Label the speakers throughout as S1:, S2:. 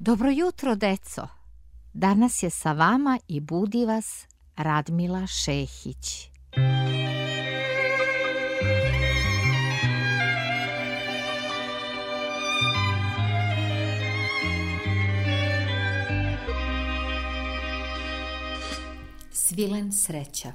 S1: Dobro jutro, deco. Danas je sa vama i budi vas Radmila Šehić. Svilen sreća.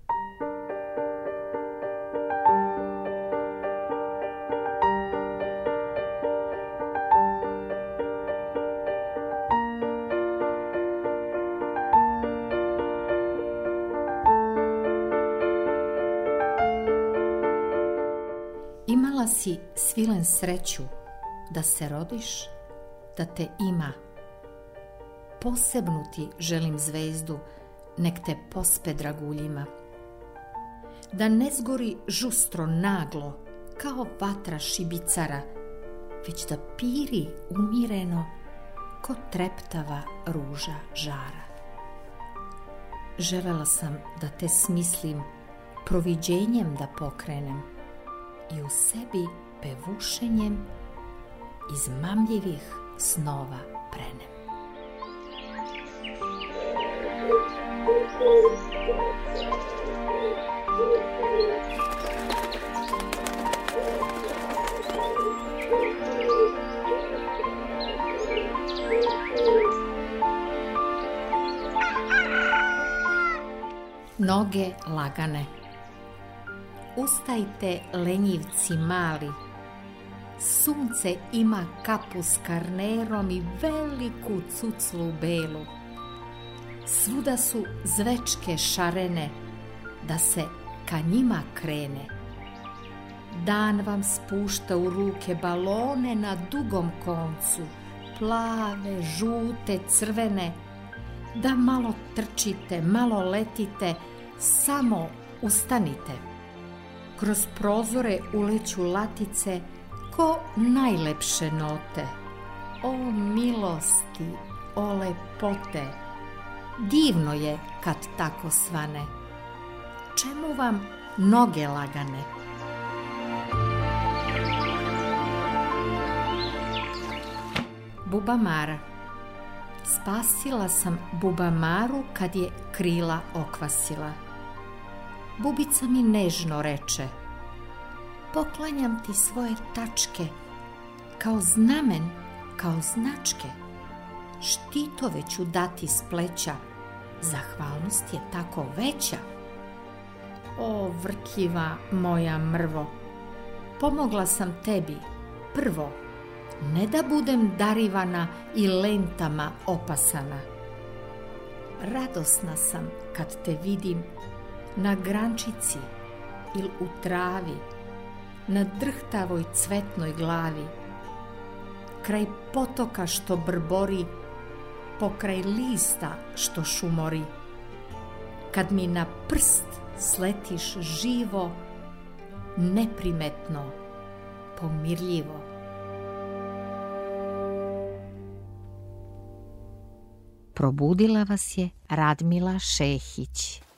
S1: Imala si, Svilen, sreću da se rodiš, da te ima. Posebnu ti želim zvezdu, nek te pospe draguljima. Da ne zgori žustro naglo, kao vatra šibicara, već da piri umireno, ko treptava ruža žara. Želela sam da te smislim, proviđenjem da pokrenem i u sebi pevušenjem iz mamljivih snova prenem. Noge lagane. Ustajte, lenjivci mali, sunce ima kapu s karnerom i veliku cuclu belu. Svuda su zvečke šarene, da se ka njima krene. Dan vam spušta u ruke balone na dugom koncu, plave, žute, crvene, da malo trčite, malo letite, samo ustanite. Kroz prozore uleću latice ko najlepše note. O milosti, o lepote, divno je kad tako svane. Čemu vam noge lagane? Bubamara. Spasila sam Bubamaru kad je krila okvasila. Bubica mi nežno reče: poklanjam ti svoje tačke, kao znamen, kao značke. Štitove ću dati s pleća, zahvalnost je tako veća. O vrtljiva moja mrvo, pomogla sam tebi prvo, ne da budem darivana i lentama opasana. Radosna sam kad te vidim na grančici ili u travi, na drhtavoj cvetnoj glavi, kraj potoka što brbori, pokraj lista što šumori. Kad mi na prst sletiš živo, neprimetno, pomirljivo. Probudila vas je Radmila Šehić.